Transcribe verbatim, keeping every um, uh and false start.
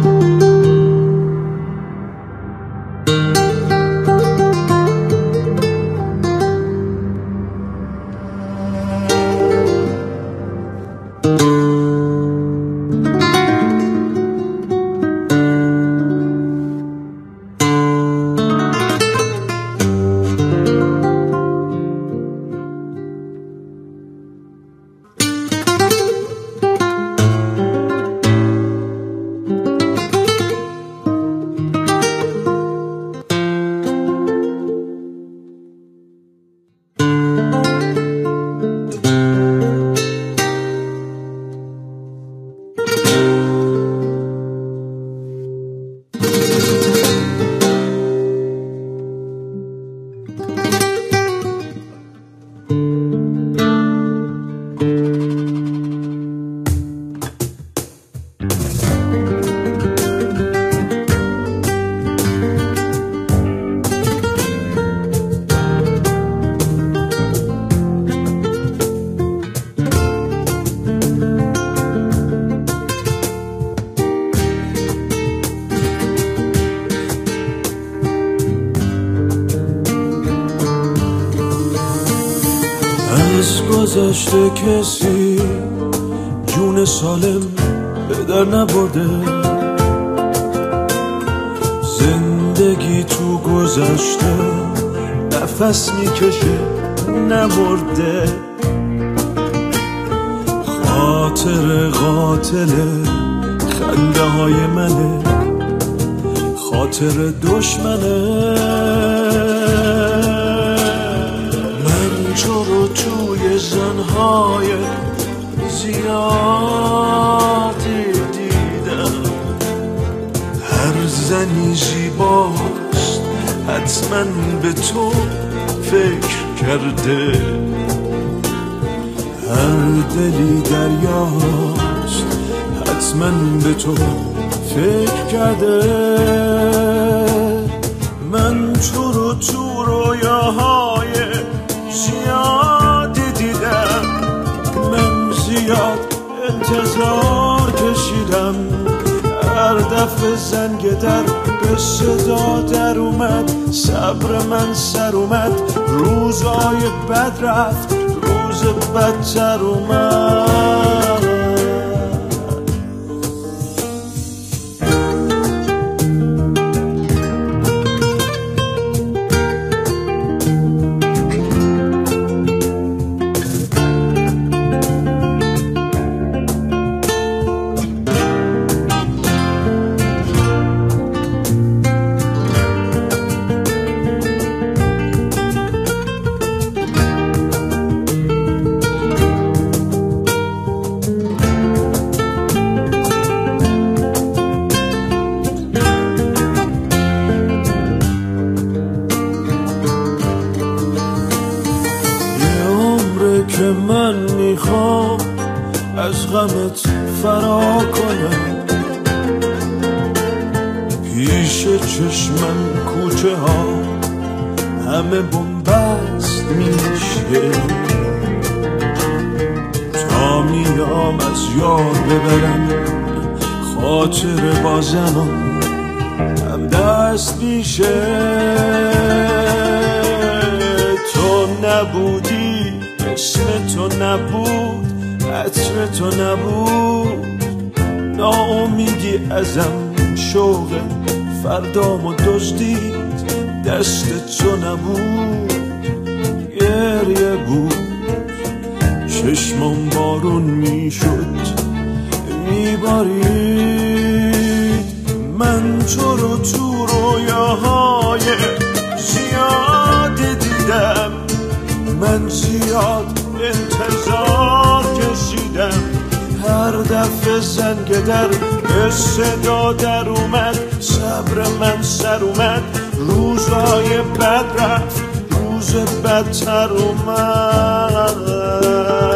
گذشته کسی جون سالم به در نبرده، زندگی تو گذشته نفس میکشه نمرده. خاطر قاتله خنده های منه، خاطر دشمنه. من تو رو توی زنهای زیادی دیدم، هر زنی زیباست حتما به تو فکر کرده، هر دلی دریاست حتما به تو فکر کرده. من تو رو تو رویاهای زیادی دیدم، من زیاد انتظار کشیدم، هر دفعه زنگ در به صدا در اومد، صبر من سر اومد، روزای بد رفت، روز بدتر اومد. که من میخوام از غمت فرا کنم، پیش چشمم کوچه ها همه بنبست میشه، تا میام از یاد ببرم خاطر با زنم هم دست میشه. تو نبودی، اسم تو نبود، عطر تو نبود، ناامیدی ازم شوق فردامو دزدید، دست تو نبود، گریه بود، چشمم بارون میشد میبارید. من تو رو تو رویاهای زیادی دیدم، من زیاد انتظار کشیدم، هر دفعه زنگ در به صدا در اومد، صبر من سر اومد، روزای بد رفت، روز بدتر اومد.